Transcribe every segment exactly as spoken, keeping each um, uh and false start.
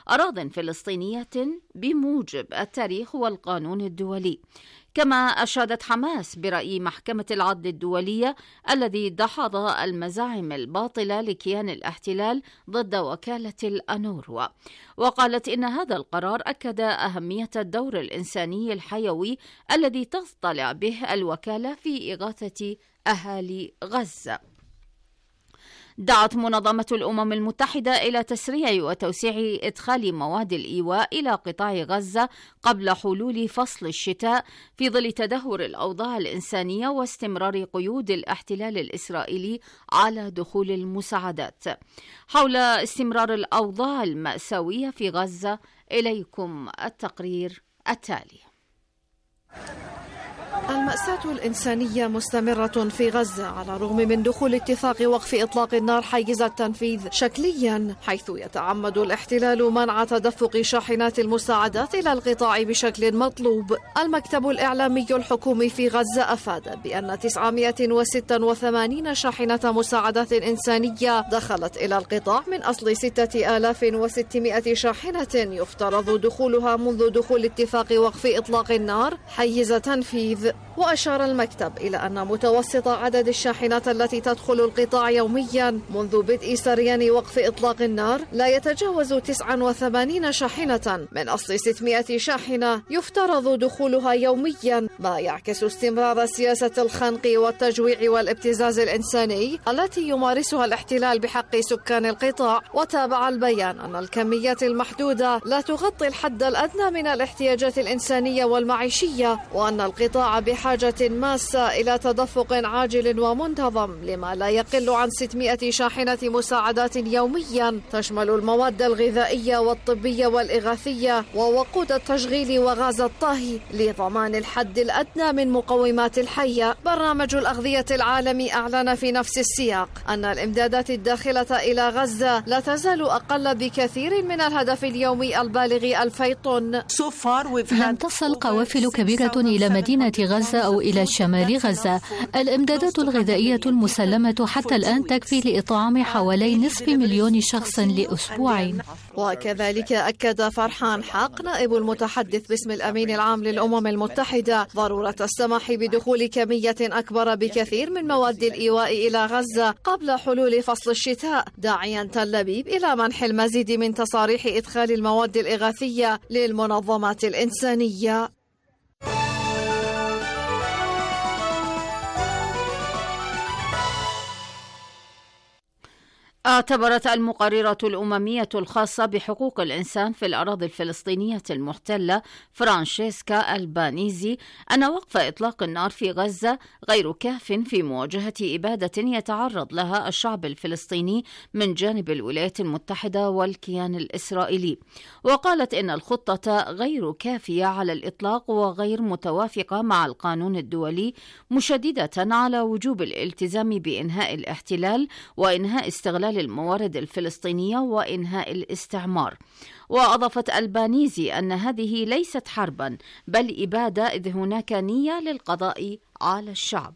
أراضٍ فلسطينية بموجب التاريخ والقانون الدولي. كما أشادت حماس برأي محكمة العدل الدولية الذي دحض المزاعم الباطلة لكيان الاحتلال ضد وكالة الأنوروا، وقالت إن هذا القرار أكد أهمية الدور الإنساني الحيوي الذي تطلع به الوكالة في إغاثة أهالي غزة. دعت منظمة الأمم المتحدة إلى تسريع وتوسيع إدخال مواد الإيواء إلى قطاع غزة قبل حلول فصل الشتاء في ظل تدهور الأوضاع الإنسانية واستمرار قيود الاحتلال الإسرائيلي على دخول المساعدات. حول استمرار الأوضاع المأساوية في غزة إليكم التقرير التالي. المأساة الإنسانية مستمرة في غزة على الرغم من دخول اتفاق وقف إطلاق النار حيز التنفيذ شكليا، حيث يتعمد الاحتلال منع تدفق شاحنات المساعدات إلى القطاع بشكل مطلوب. المكتب الإعلامي الحكومي في غزة أفاد بأن تسعمائة وستة وثمانين شاحنة مساعدات إنسانية دخلت إلى القطاع من أصل ستة آلاف وستمائة شاحنة يفترض دخولها منذ دخول اتفاق وقف إطلاق النار حيز تنفيذ. وأشار المكتب إلى أن متوسط عدد الشاحنات التي تدخل القطاع يوميا منذ بدء سريان وقف إطلاق النار لا يتجاوز تسعة وثمانين شاحنة من أصل ستمائة شاحنة يفترض دخولها يوميا، ما يعكس استمرار سياسة الخنق والتجويع والابتزاز الإنساني التي يمارسها الاحتلال بحق سكان القطاع. وتابع البيان أن الكميات المحدودة لا تغطي الحد الأدنى من الاحتياجات الإنسانية والمعيشية، وأن القطاع بحاجة ماسة إلى تدفق عاجل ومنتظم لما لا يقل عن ستمائة شاحنة مساعدات يوميا تشمل المواد الغذائية والطبية والإغاثية ووقود التشغيل وغاز الطهي لضمان الحد الأدنى من مقومات الحياة. برنامج الأغذية العالمي أعلن في نفس السياق أن الإمدادات الداخلة إلى غزة لا تزال أقل بكثير من الهدف اليومي البالغ ألفي طن. لم تصل قوافل كبيرة إلى مدينة غزة أو إلى شمال غزة. الإمدادات الغذائية المسلمة حتى الآن تكفي لإطعام حوالي نصف مليون شخص لأسبوعين. وكذلك أكد فرحان حق نائب المتحدث باسم الأمين العام للأمم المتحدة ضرورة السماح بدخول كمية أكبر بكثير من مواد الإيواء إلى غزة قبل حلول فصل الشتاء، داعيا تل أبيب إلى منح المزيد من تصاريح إدخال المواد الإغاثية للمنظمات الإنسانية. اعتبرت المقررة الأممية الخاصة بحقوق الإنسان في الأراضي الفلسطينية المحتلة فرانشيسكا ألبانيزي أن وقف إطلاق النار في غزة غير كاف في مواجهة إبادة يتعرض لها الشعب الفلسطيني من جانب الولايات المتحدة والكيان الإسرائيلي، وقالت إن الخطة غير كافية على الإطلاق وغير متوافقة مع القانون الدولي، مشددة على وجوب الالتزام بإنهاء الاحتلال وإنهاء استغلال الموارد الفلسطينية وإنهاء الاستعمار. وأضافت ألبانيزي أن هذه ليست حربا بل إبادة، إذ هناك نية للقضاء على الشعب.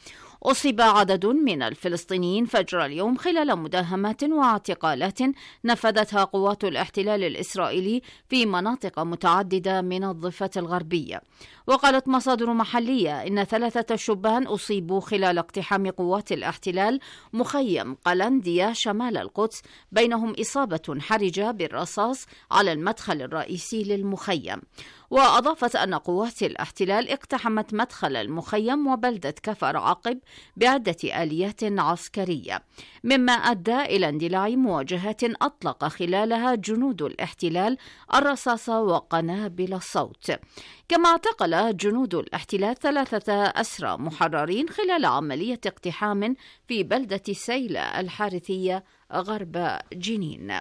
أصيب عدد من الفلسطينيين فجر اليوم خلال مداهمات واعتقالات نفذتها قوات الاحتلال الإسرائيلي في مناطق متعددة من الضفة الغربية. وقالت مصادر محلية إن ثلاثة شبان أصيبوا خلال اقتحام قوات الاحتلال مخيم قلنديا شمال القدس، بينهم إصابة حرجة بالرصاص على المدخل الرئيسي للمخيم. وأضافت أن قوات الاحتلال اقتحمت مدخل المخيم وبلدة كفر عقب بعدة آليات عسكرية، مما أدى إلى اندلاع مواجهات أطلق خلالها جنود الاحتلال الرصاص وقنابل الصوت. كما اعتقل جنود الاحتلال ثلاثة أسرى محررين خلال عملية اقتحام في بلدة سيلة الحارثية غرب جنين.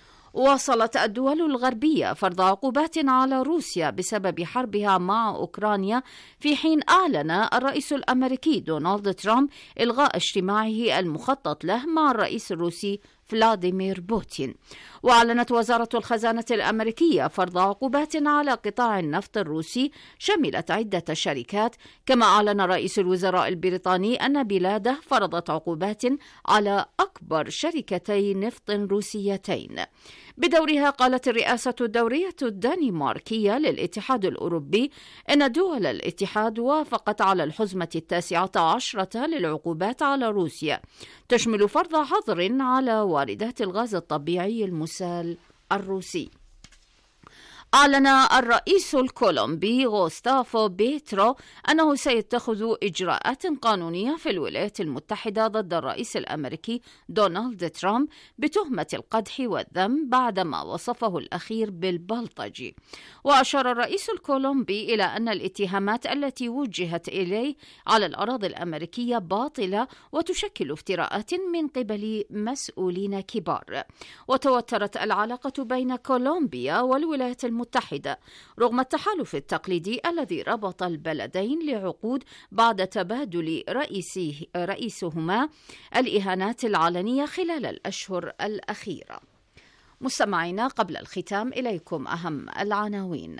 واصلت الدول الغربية فرض عقوبات على روسيا بسبب حربها مع أوكرانيا، في حين أعلن الرئيس الأمريكي دونالد ترامب إلغاء اجتماعه المخطط له مع الرئيس الروسي فلاديمير بوتين. وأعلنت وزارة الخزانة الأمريكية فرض عقوبات على قطاع النفط الروسي شملت عدة شركات، كما أعلن رئيس الوزراء البريطاني أن بلاده فرضت عقوبات على أكبر شركتي نفط روسيتين. بدورها قالت الرئاسة الدورية الدنماركية للاتحاد الأوروبي إن دول الاتحاد وافقت على الحزمة التاسعة عشرة للعقوبات على روسيا، تشمل فرض حظر على واردات الغاز الطبيعي المسال الروسي. أعلن الرئيس الكولومبي غوستافو بيترو أنه سيتخذ إجراءات قانونية في الولايات المتحدة ضد الرئيس الأمريكي دونالد ترامب بتهمة القدح والذم بعدما وصفه الأخير بالبلطجي. وأشار الرئيس الكولومبي إلى أن الاتهامات التي وجهت إليه على الأراضي الأمريكية باطلة وتشكل افتراءات من قبل مسؤولين كبار. وتوترت العلاقة بين كولومبيا والولايات المتحدة المتحدة رغم التحالف التقليدي الذي ربط البلدين لعقود بعد تبادل رئيسيه رئيسهما الإهانات العلنية خلال الأشهر الأخيرة. مستمعينا، قبل الختام إليكم أهم العناوين.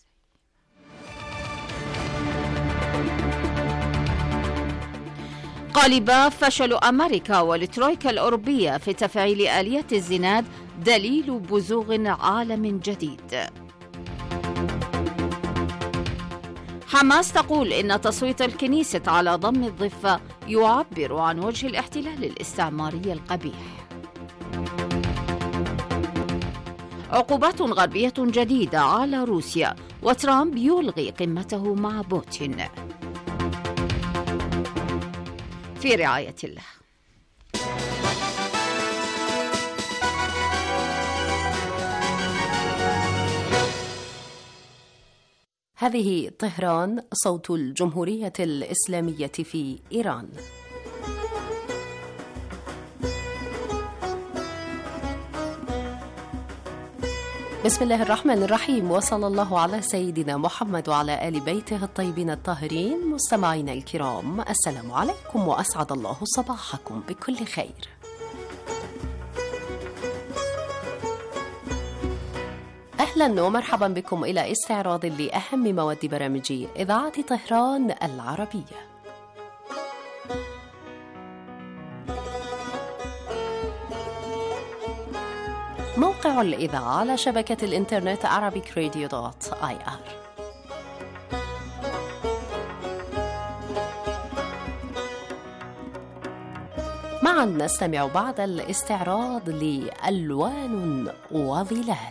قالب فشل أمريكا والترويكا الأوروبية في تفعيل آلية الزناد دليل بزوغ عالم جديد. حماس تقول إن تصويت الكنيسة على ضم الضفة يعبر عن وجه الاحتلال الاستعماري القبيح. عقوبات غربية جديدة على روسيا، وترامب يلغي قمته مع بوتين. في رعاية الله. هذه طهران، صوت الجمهورية الإسلامية في إيران. بسم الله الرحمن الرحيم، وصلى الله على سيدنا محمد وعلى آل بيته الطيبين الطاهرين. مستمعينا الكرام، السلام عليكم وأسعد الله صباحكم بكل خير. أهلا ومرحبا بكم إلى استعراض لأهم مواد برامج إذاعة طهران العربية. موقع الإذاعة على شبكة الإنترنت arabic radio dot i r. معا نستمع بعد الاستعراض لألوان وظلال.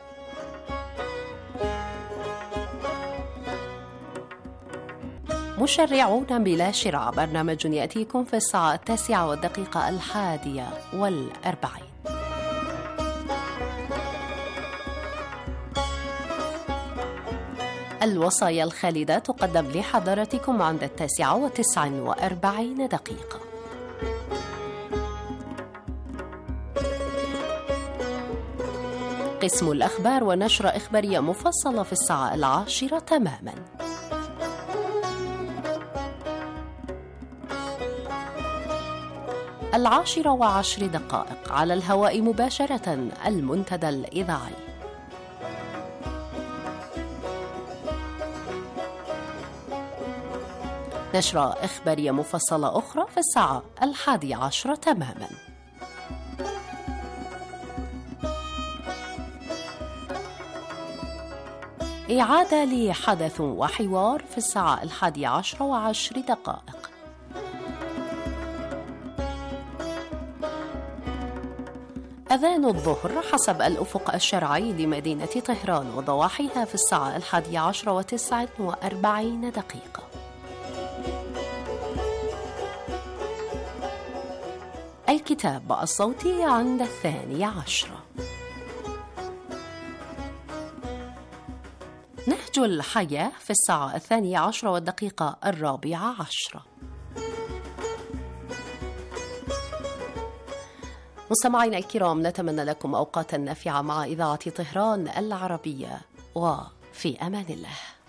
مشرعون بلا شراء، برنامج يأتيكم في الساعة التاسعة والدقيقة الحادية والأربعين. الوصايا الخالدة تقدم لحضراتكم عند التاسعة وتسع وأربعين دقيقة. قسم الأخبار ونشرة إخبارية مفصلة في الساعة العاشرة تماما. العاشرة وعشر دقائق على الهواء مباشرة المنتدى الإذاعي. نشرة إخبارية مفصلة أخرى في الساعة الحادية عشرة تماما. إعادة لحدث وحوار في الساعة الحادية عشرة وعشر دقائق. أذان الظهر حسب الأفق الشرعي لمدينة طهران وضواحيها في الساعة الحادية عشرة وتسع وأربعين دقيقة. الكتاب الصوتي عند الثانية عشرة. نهج الحياة في الساعة الثانية عشرة والدقيقة الرابعة عشرة. مستمعينا الكرام، نتمنى لكم أوقاتا نافعة مع إذاعة طهران العربية، وفي أمان الله.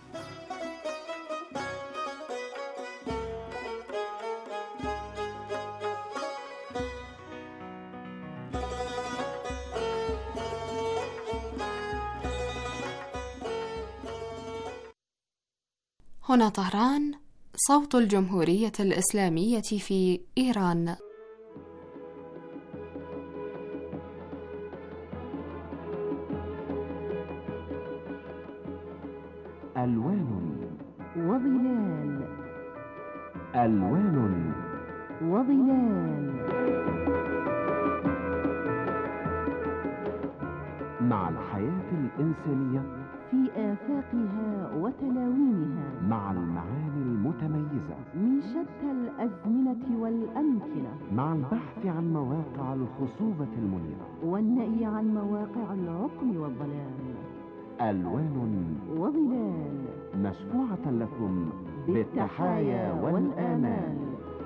هنا طهران، صوت الجمهورية الإسلامية في إيران. ألوان وظلال، ألوان وظلال، مع الحياة الإنسانية في آفاقها وتلاوينها، مع المعاني المتميزة من شتى الأزمنة والأمكنة، مع البحث عن مواقع الخصوبة المنيرة والنأي عن مواقع العقم والظلام. ألوان وظلال، مشفوعة لكم بالتحايا والآمال.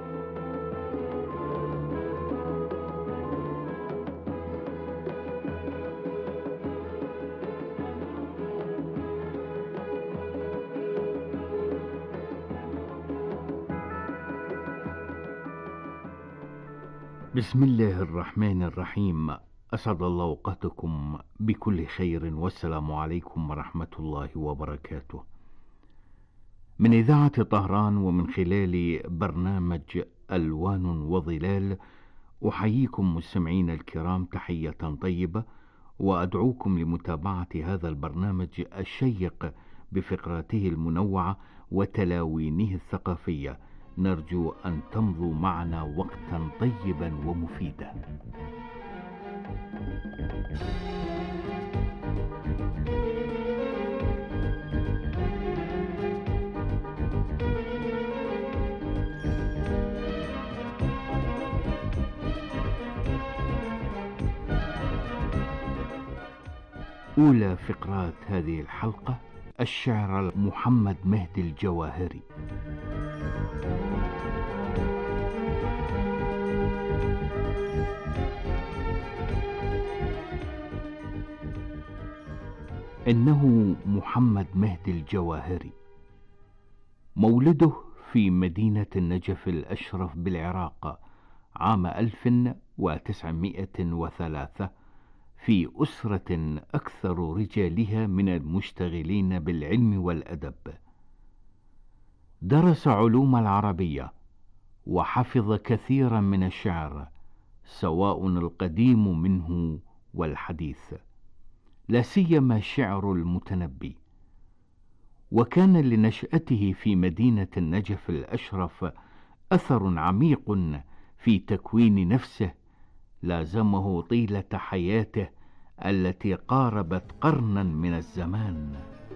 بسم الله الرحمن الرحيم. أسعد الله أوقاتكم بكل خير، والسلام عليكم ورحمة الله وبركاته. من إذاعة طهران ومن خلال برنامج ألوان وظلال أحييكم مستمعين الكرام تحية طيبة، وأدعوكم لمتابعة هذا البرنامج الشيق بفقراته المنوعة وتلاوينه الثقافية. نرجو أن تمضوا معنا وقتا طيبا ومفيدا. أولى فقرات هذه الحلقة الشعر محمد مهدي الجواهري. إنه محمد مهدي الجواهري، مولده في مدينة النجف الأشرف بالعراق عام ألف وتسعمائة وثلاثة، في أسرة أكثر رجالها من المشتغلين بالعلم والأدب. درس علوم العربية وحفظ كثيرا من الشعر، سواء القديم منه والحديث، لا سيما شعر المتنبي. وكان لنشأته في مدينة النجف الأشرف أثر عميق في تكوين نفسه لازمه طيلة حياته التي قاربت قرنا من الزمان.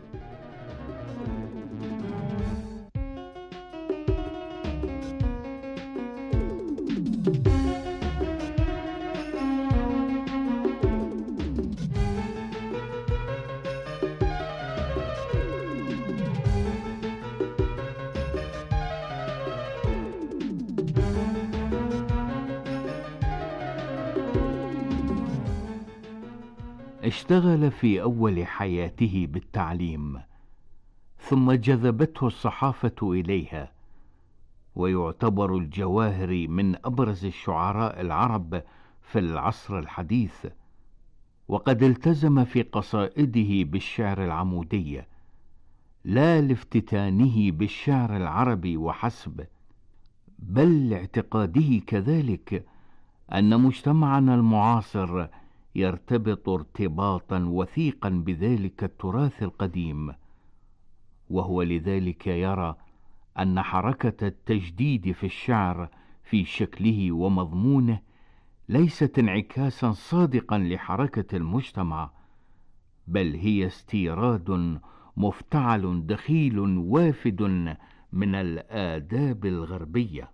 اشتغل في أول حياته بالتعليم، ثم جذبته الصحافة إليها، ويعتبر الجواهري من أبرز الشعراء العرب في العصر الحديث، وقد التزم في قصائده بالشعر العمودي، لا لافتتانه بالشعر العربي وحسب، بل لاعتقاده كذلك أن مجتمعنا المعاصر يرتبط ارتباطا وثيقا بذلك التراث القديم، وهو لذلك يرى أن حركة التجديد في الشعر في شكله ومضمونه ليست انعكاسا صادقا لحركة المجتمع، بل هي استيراد مفتعل دخيل وافد من الآداب الغربية.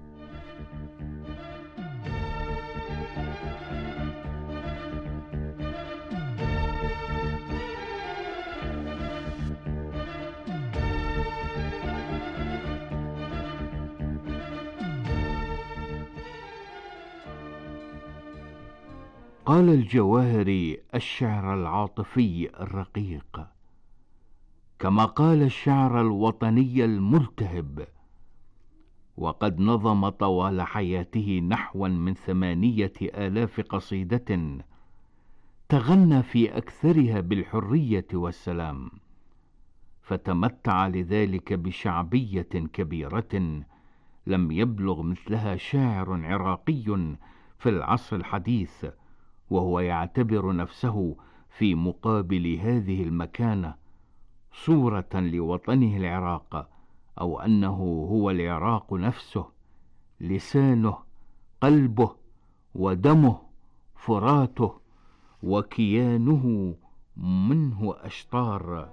قال الجواهري الشعر العاطفي الرقيق، كما قال الشعر الوطني الملتهب، وقد نظم طوال حياته نحوا من ثمانية آلاف قصيدة تغنى في أكثرها بالحرية والسلام، فتمتع لذلك بشعبية كبيرة لم يبلغ مثلها شاعر عراقي في العصر الحديث، وهو يعتبر نفسه في مقابل هذه المكانة صورة لوطنه العراق، أو أنه هو العراق نفسه، لسانه، قلبه، ودمه، فراته، وكيانه منه أشطار.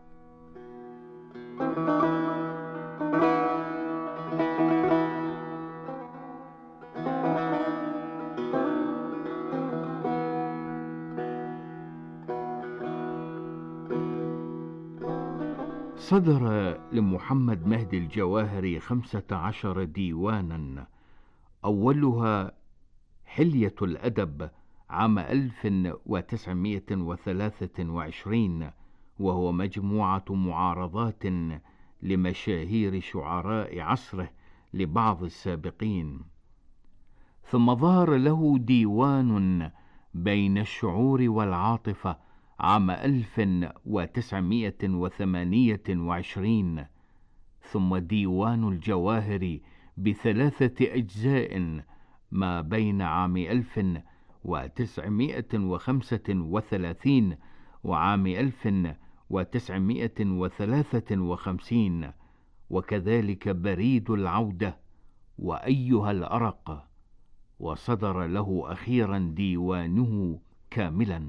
صدر لمحمد مهدي الجواهري خمسة عشر ديوانا، أولها حلية الأدب عام ألف وتسعمائة وثلاثة وعشرين، وهو مجموعة معارضات لمشاهير شعراء عصره لبعض السابقين. ثم ظهر له ديوان بين الشعور والعاطفة عام ألف وتسعمائة وثمانية وعشرين، ثم ديوان الجواهر بثلاثة أجزاء ما بين عام ألف وتسعمائة وخمسة وثلاثين وعام ألف وتسعمائة وثلاثة وخمسين، وكذلك بريد العودة وأيها الأرق. وصدر له أخيرا ديوانه كاملا.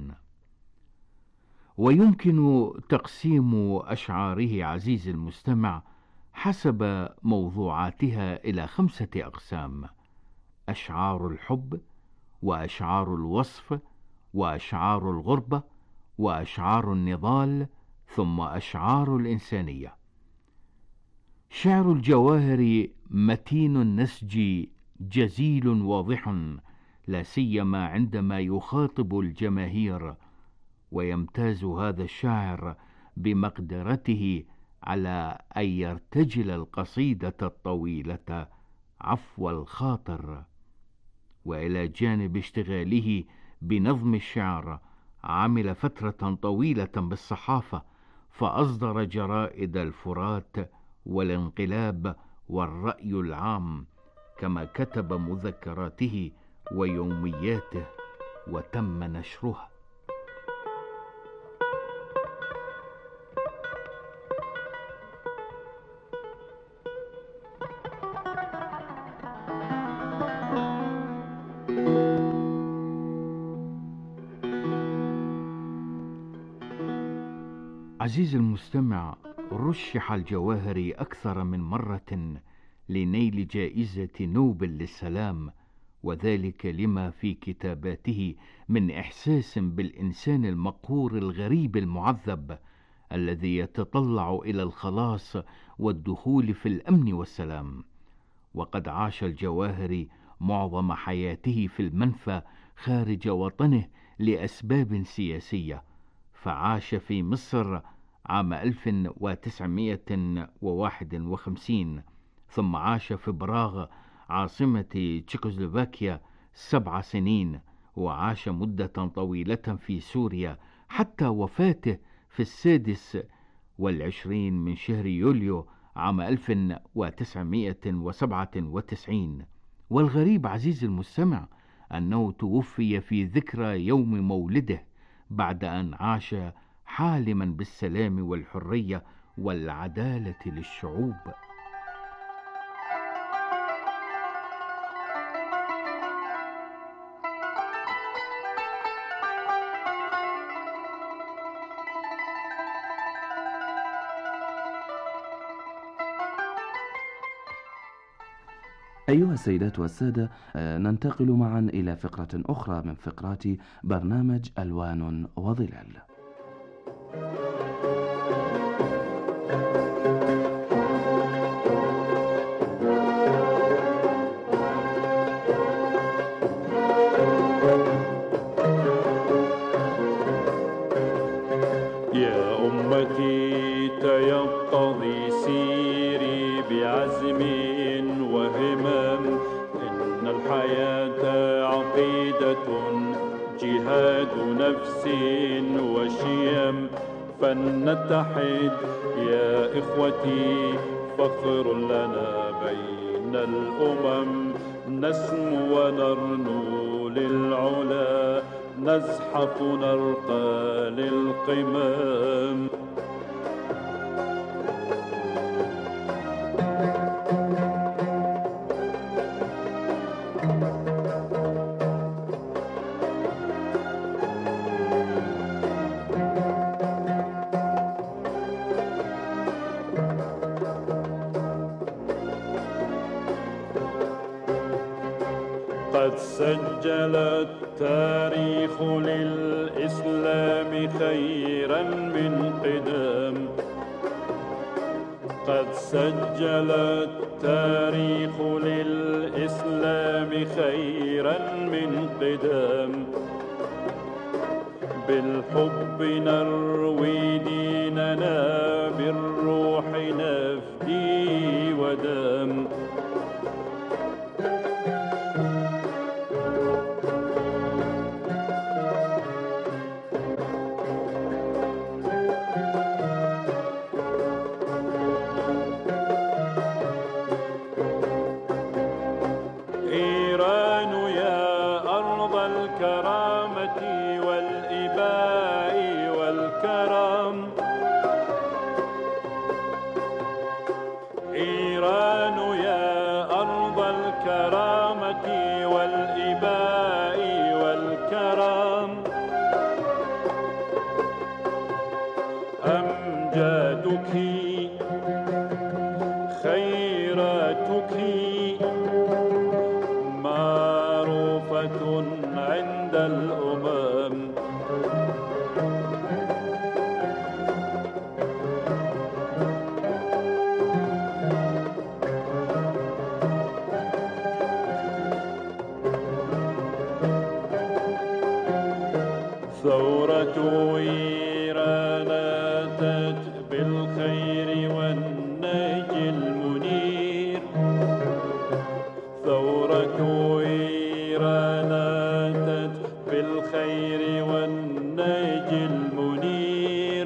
ويمكن تقسيم أشعاره عزيز المستمع حسب موضوعاتها إلى خمسة أقسام: أشعار الحب، وأشعار الوصف، وأشعار الغربة، وأشعار النضال، ثم أشعار الإنسانية. شعر الجواهر متين النسج، جزيل واضح، لا سيما عندما يخاطب الجماهير، ويمتاز هذا الشاعر بمقدرته على أن يرتجل القصيدة الطويلة عفو الخاطر. وإلى جانب اشتغاله بنظم الشعر، عمل فترة طويلة بالصحافة، فأصدر جرائد الفرات والانقلاب والرأي العام، كما كتب مذكراته ويومياته وتم نشرها. عزيز المستمع، رشح الجواهري أكثر من مرة لنيل جائزة نوبل للسلام، وذلك لما في كتاباته من إحساس بالإنسان المقهور الغريب المعذب الذي يتطلع إلى الخلاص والدخول في الأمن والسلام. وقد عاش الجواهري معظم حياته في المنفى خارج وطنه لأسباب سياسية، فعاش في مصر عام ألف وتسعمائة وواحد وخمسين، ثم عاش في براغ عاصمة تشيكوسلوفاكيا سبع سنين، وعاش مدة طويلة في سوريا حتى وفاته في السادس والعشرين من شهر يوليو عام ألف وتسعمائة وسبعة وتسعين. والغريب عزيز المستمع أنه توفي في ذكرى يوم مولده بعد أن عاش حالما بالسلام والحرية والعدالة للشعوب. أيها السيدات والسادة، ننتقل معا إلى فقرة أخرى من فقرات برنامج ألوان وظلال. يا أمتي تيقظي سيري بعزم وهمم، إن الحياة عقيدة جهاد نفس وشيم، فلنتحد يا إخوتي فخر لنا بين الأمم، نسمو ونرنو للعلا، نزحف نرقى للقمم. قد سجل التاريخ للإسلام خيرا من قدم قد سجل التاريخ للإسلام خيرا من قدم بالحب نروي ديننا بالروح نفدي ودم عند الأمم ثورة إيران أتت بالخير والنهج المنير ثورة إيران أتت بالخير والنهج المنير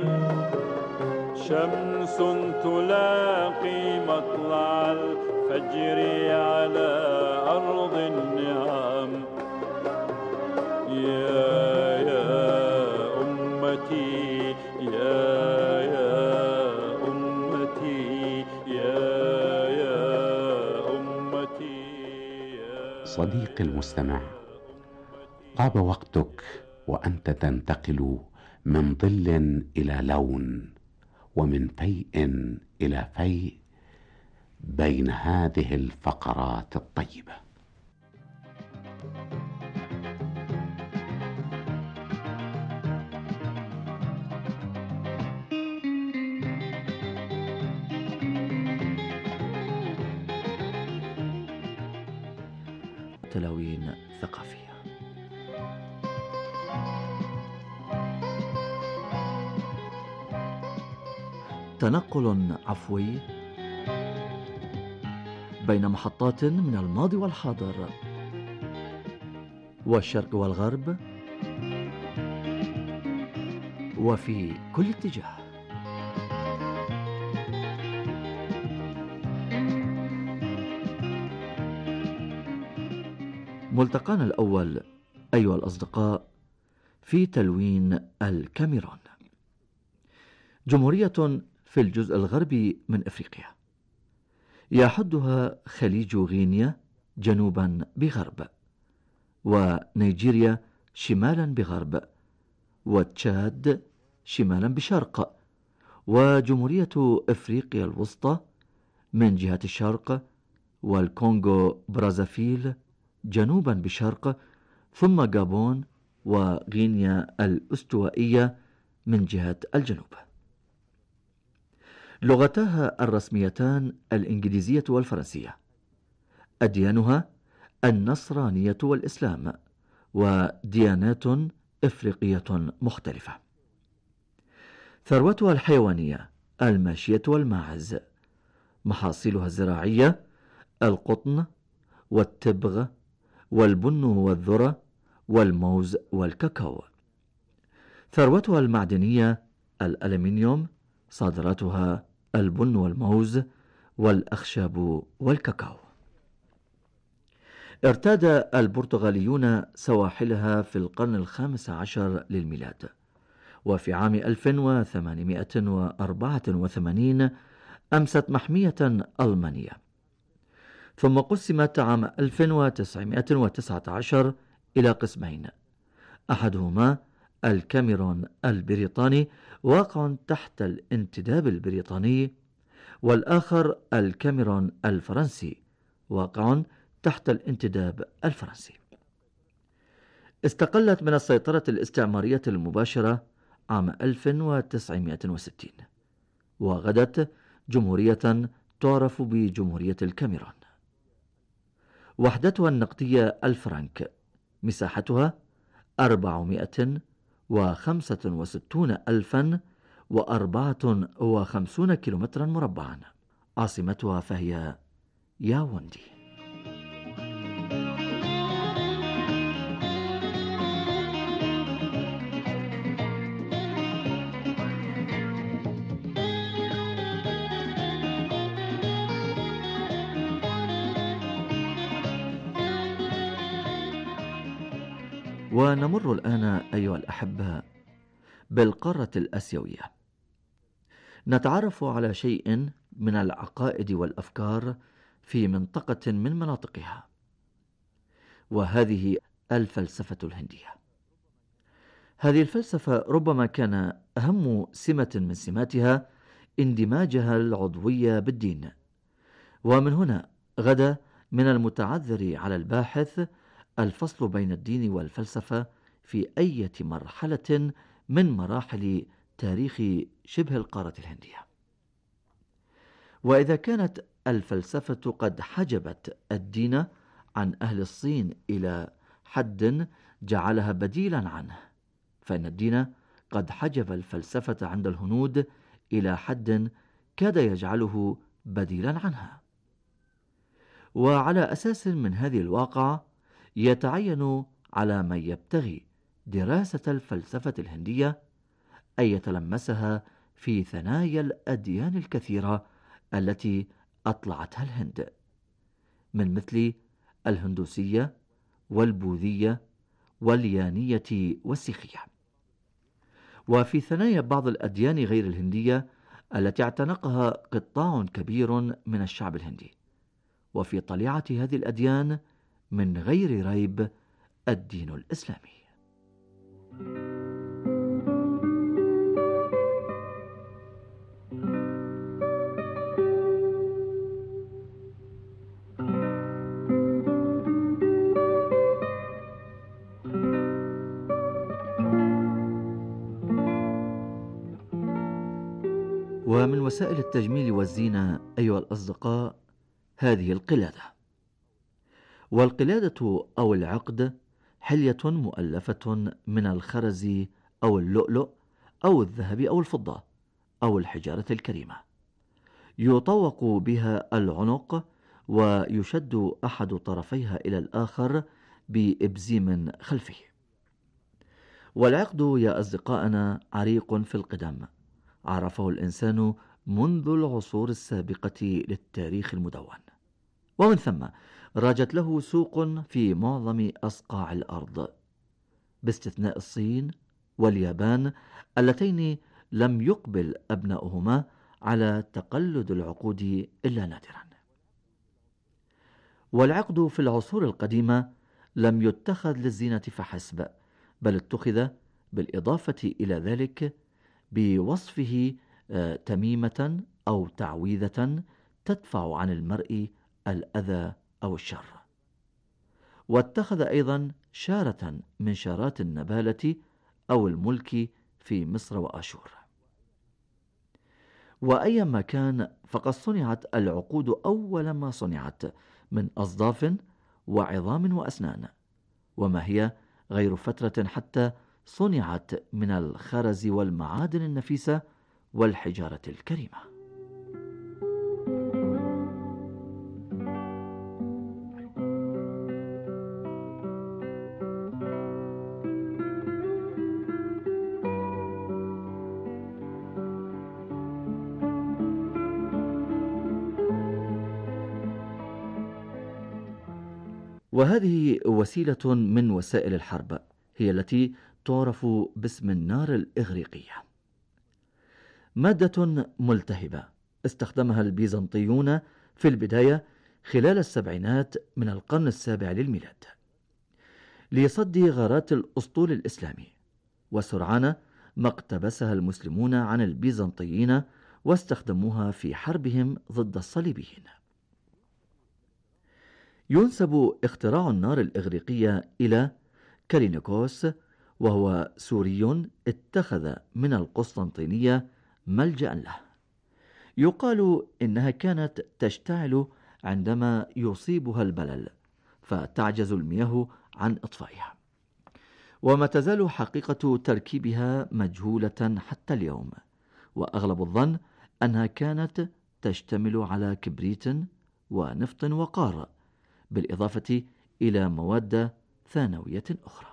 شمس تلاقي مطلع الفجر على أرض النعم يا يا أمتي يا يا أمتي يا يا أمتي يا صديقي المستمع، طاب وقتك وأنت تنتقل من ظل إلى لون ومن فيء إلى فيء بين هذه الفقرات الطيبة. تلاوين ثقافية. تنقل عفوي بين محطات من الماضي والحاضر والشرق والغرب وفي كل اتجاه. ملتقانا الأول أيها الأصدقاء في تلوين الكاميرون، جمهورية في الجزء الغربي من أفريقيا يحدها خليج غينيا جنوبا بغرب، ونيجيريا شمالا بغرب، وتشاد شمالا بشرق، وجمهورية أفريقيا الوسطى من جهة الشرق، والكونغو برازافيل جنوبا بشرق، ثم غابون وغينيا الاستوائية من جهة الجنوب. لغتاها الرسميتان الإنجليزية والفرنسية، أديانها النصرانية والإسلام، وديانات إفريقية مختلفة. ثروتها الحيوانية الماشية والماعز، محاصيلها الزراعية القطن والتبغ والبن والذرة والموز والكاكاو. ثروتها المعدنية الألمنيوم، صادراتها البن والموز والأخشاب والكاكاو. ارتاد البرتغاليون سواحلها في القرن الخامس عشر للميلاد، وفي عام ألف وثمانمائة وأربعة وثمانين أمست محمية ألمانية، ثم قسمت عام ألف وتسعمائة وتسعة عشر إلى قسمين، أحدهما الكاميرون البريطاني واقع تحت الانتداب البريطاني، والآخر الكاميرون الفرنسي واقع تحت الانتداب الفرنسي. استقلت من السيطرة الاستعمارية المباشرة عام ألف وتسعمائة وستين، وغدت جمهورية تعرف بجمهورية الكاميرون. وحدتها النقدية الفرنك، مساحتها أربعمائة وخمسة وستون ألفا وأربعة وخمسون كيلومترا مربعا. عاصمتها فهي ياوندي. ونمر الآن أيها الأحباء بالقارة الآسيوية، نتعرف على شيء من العقائد والأفكار في منطقة من مناطقها، وهذه الفلسفة الهندية. هذه الفلسفة ربما كان أهم سمة من سماتها اندماجها العضوي بالدين، ومن هنا غدا من المتعذر على الباحث الفصل بين الدين والفلسفة في أي مرحلة من مراحل تاريخ شبه القارة الهندية. وإذا كانت الفلسفة قد حجبت الدين عن أهل الصين إلى حد جعلها بديلا عنه، فإن الدين قد حجب الفلسفة عند الهنود إلى حد كاد يجعله بديلا عنها. وعلى أساس من هذه الواقع يتعين على من يبتغي دراسة الفلسفة الهندية أن يتلمسها في ثنايا الأديان الكثيرة التي أطلعتها الهند، من مثل الهندوسية والبوذية واليانية والسيخية، وفي ثنايا بعض الأديان غير الهندية التي اعتنقها قطاع كبير من الشعب الهندي. وفي طليعة هذه الأديان من غير ريب الدين الإسلامي. ومن وسائل التجميل والزينة أيها الأصدقاء هذه القلادة. والقلادة أو العقد حلية مؤلفة من الخرز أو اللؤلؤ أو الذهب أو الفضة أو الحجارة الكريمة، يطوق بها العنق ويشد أحد طرفيها إلى الآخر بإبزيم خلفي. والعقد يا أصدقائنا عريق في القدم، عرفه الإنسان منذ العصور السابقة للتاريخ المدون، ومن ثم راجت له سوق في معظم أصقاع الأرض، باستثناء الصين واليابان اللتين لم يقبل أبناؤهما على تقلد العقود إلا نادرا. والعقد في العصور القديمة لم يتخذ للزينة فحسب، بل اتخذ بالإضافة إلى ذلك بوصفه تميمة أو تعويذة تدفع عن المرء الأذى أو الشر. واتخذ أيضا شارة من شارات النبالة أو الملك في مصر وآشور. وأيما كان فقد صنعت العقود أول ما صنعت من أصداف وعظام وأسنان، وما هي غير فترة حتى صنعت من الخرز والمعادن النفيسة والحجارة الكريمة. وهذه وسيلة من وسائل الحرب، هي التي تعرف باسم النار الإغريقية، مادة ملتهبة استخدمها البيزنطيون في البداية خلال السبعينات من القرن السابع للميلاد لصد غارات الأسطول الإسلامي، وسرعان ما اقتبسها المسلمون عن البيزنطيين واستخدموها في حربهم ضد الصليبيين. ينسب اختراع النار الإغريقية إلى كالينيكوس، وهو سوري اتخذ من القسطنطينية ملجأ له. يقال إنها كانت تشتعل عندما يصيبها البلل، فتعجز المياه عن إطفائها، وما تزال حقيقة تركيبها مجهولة حتى اليوم، وأغلب الظن أنها كانت تشتمل على كبريت ونفط وقار، بالإضافة إلى مواد ثانوية أخرى.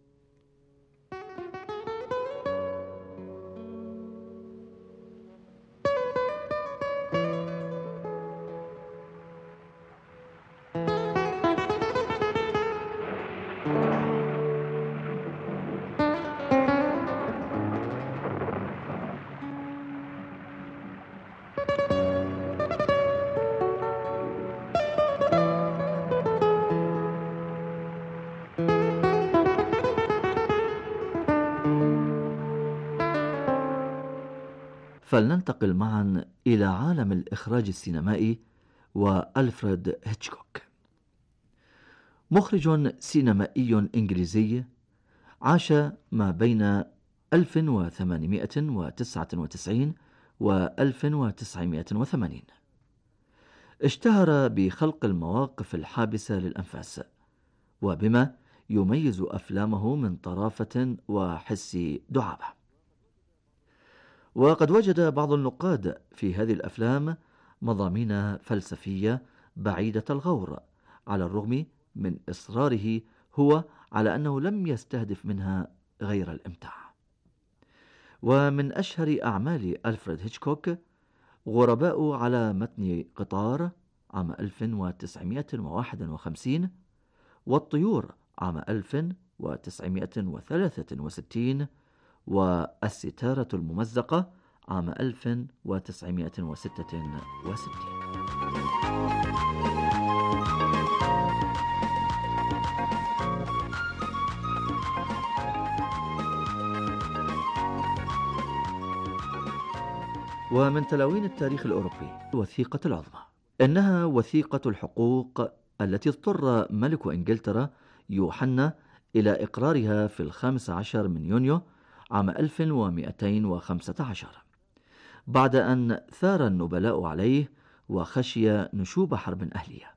فلننتقل معا إلى عالم الإخراج السينمائي وألفريد هيتشكوك. مخرج سينمائي إنجليزي عاش ما بين ألف وثمانمائة وتسعة وتسعين و ألف وتسعمائة وثمانين. اشتهر بخلق المواقف الحابسة للأنفاس، وبما يميز أفلامه من طرافة وحس دعابة. وقد وجد بعض النقاد في هذه الأفلام مضامين فلسفية بعيدة الغور، على الرغم من إصراره هو على أنه لم يستهدف منها غير الإمتاع. ومن أشهر أعمال ألفريد هيتشكوك غرباء على متن قطار عام ألف وتسعمائة وواحد وخمسين، والطيور عام ألف وتسعمائة وثلاثة وستين، والستارة الممزقة عام ألف وتسعمائة وستة وستين. ومن تلاوين التاريخ الأوروبي الوثيقة العظمى، إنها وثيقة الحقوق التي اضطر ملك إنجلترا يوحنا إلى إقرارها في الخامس عشر من يونيو عام ألف ومائتين وخمسة عشر، بعد أن ثار النبلاء عليه وخشي نشوب حرب أهلية.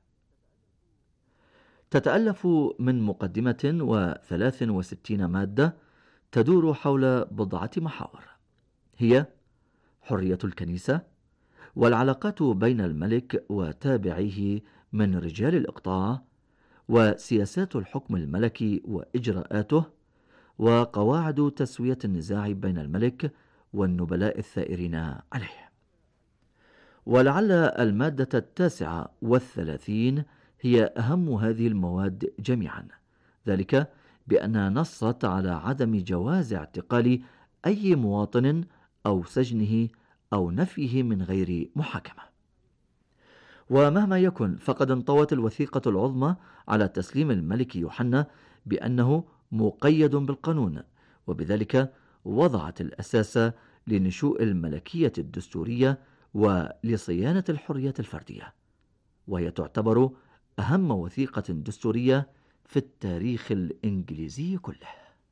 تتألف من مقدمة وثلاث وستين مادة تدور حول بضعة محاور، هي حرية الكنيسة، والعلاقات بين الملك وتابعيه من رجال الإقطاع، وسياسات الحكم الملكي وإجراءاته، وقواعد تسوية النزاع بين الملك والنبلاء الثائرين عليه. ولعل المادة التاسعة والثلاثين هي أهم هذه المواد جميعا، ذلك بأنها نصت على عدم جواز اعتقال أي مواطن أو سجنه أو نفيه من غير محاكمة. ومهما يكن فقد انطوت الوثيقة العظمى على تسليم الملك يوحنا بأنه مقيد بالقانون، وبذلك وضعت الأساس لنشوء الملكية الدستورية ولصيانة الحرية الفردية، وهي تعتبر أهم وثيقة دستورية في التاريخ الإنجليزي كله.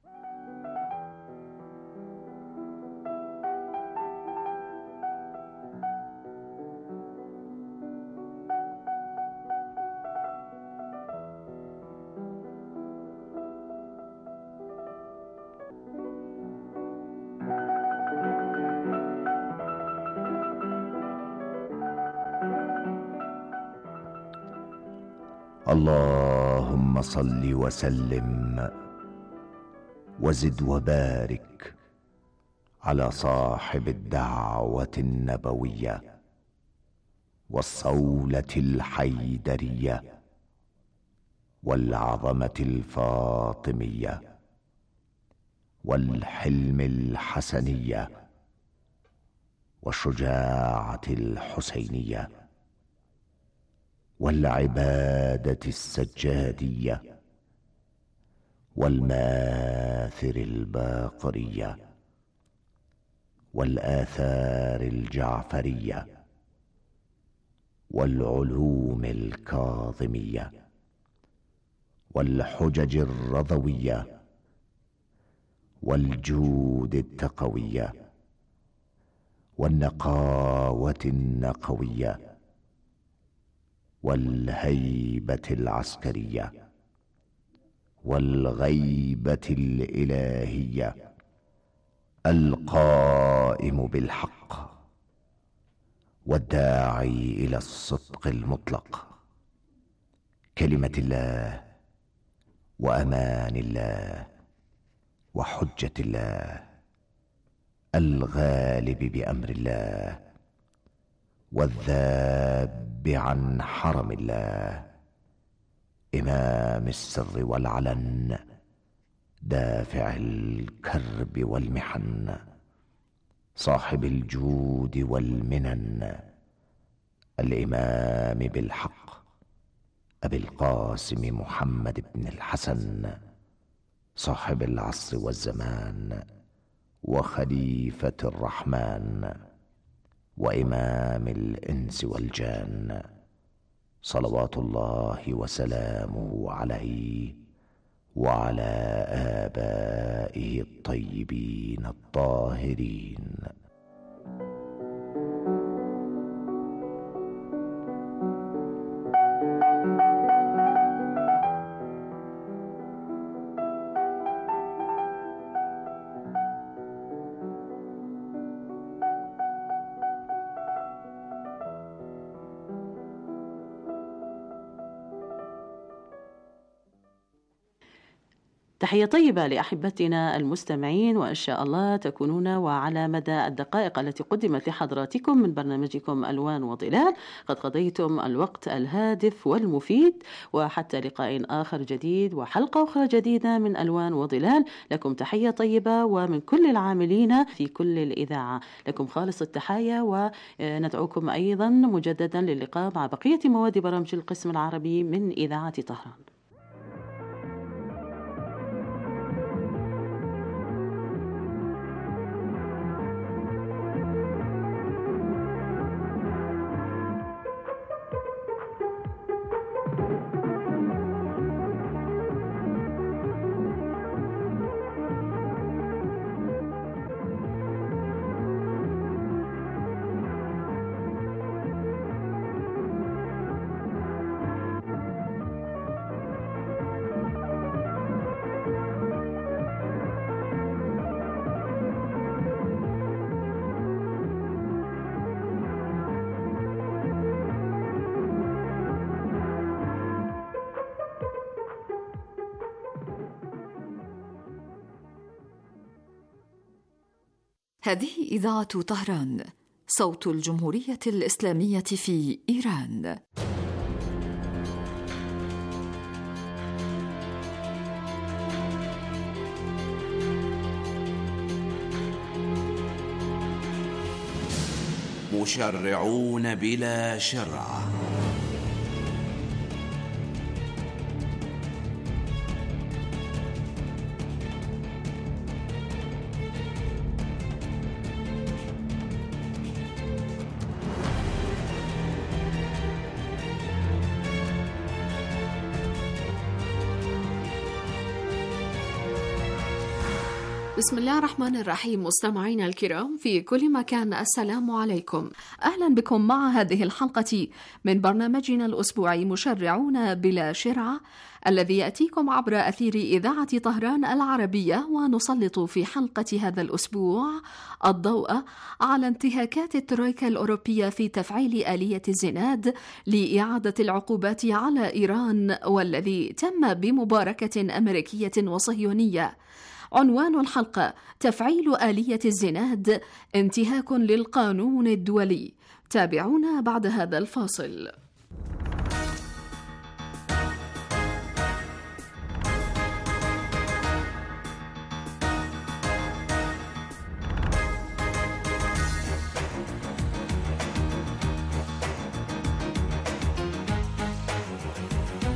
اللهم صل وسلم وزد وبارك على صاحب الدعوة النبوية والصولة الحيدرية والعظمة الفاطمية والحلم الحسنية والشجاعة الحسينية والعبادة السجادية والماثر الباقرية والآثار الجعفرية والعلوم الكاظمية والحجج الرضوية والجود التقوية والنقاوة النقوية والهيبة العسكرية والغيبة الإلهية، القائم بالحق والداعي إلى الصدق المطلق، كلمة الله وأمان الله وحجة الله، الغالب بأمر الله والذاب عن حرم الله، إمام السر والعلن، دافع الكرب والمحن، صاحب الجود والمنن، الإمام بالحق، أبي القاسم محمد بن الحسن، صاحب العصر والزمان وخليفة الرحمن وإمام الإنس والجان، صلوات الله وسلامه عليه وعلى آبائه الطيبين الطاهرين. تحية طيبة لأحبتنا المستمعين، وإن شاء الله تكونون وعلى مدى الدقائق التي قدمت لحضراتكم من برنامجكم ألوان وظلال قد قضيتم الوقت الهادف والمفيد، وحتى لقاء آخر جديد وحلقة أخرى جديدة من ألوان وظلال، لكم تحية طيبة ومن كل العاملين في كل الإذاعة لكم خالص التحية، وندعوكم أيضا مجددا للقاء مع بقية مواد برامج القسم العربي من إذاعة طهران. هذه إذاعة طهران، صوت الجمهورية الإسلامية في إيران. مشرعون بلا شرع. بسم الله الرحمن الرحيم. مستمعينا الكرام في كل مكان، السلام عليكم، أهلا بكم مع هذه الحلقة من برنامجنا الأسبوعي مشرعون بلا شرعة، الذي يأتيكم عبر أثير إذاعة طهران العربية، ونسلط في حلقة هذا الأسبوع الضوء على انتهاكات الترويكا الأوروبية في تفعيل آلية الزناد لإعادة العقوبات على إيران، والذي تم بمباركة أمريكية وصهيونية. عنوان الحلقة: تفعيل آلية الزناد انتهاك للقانون الدولي. تابعونا بعد هذا الفاصل.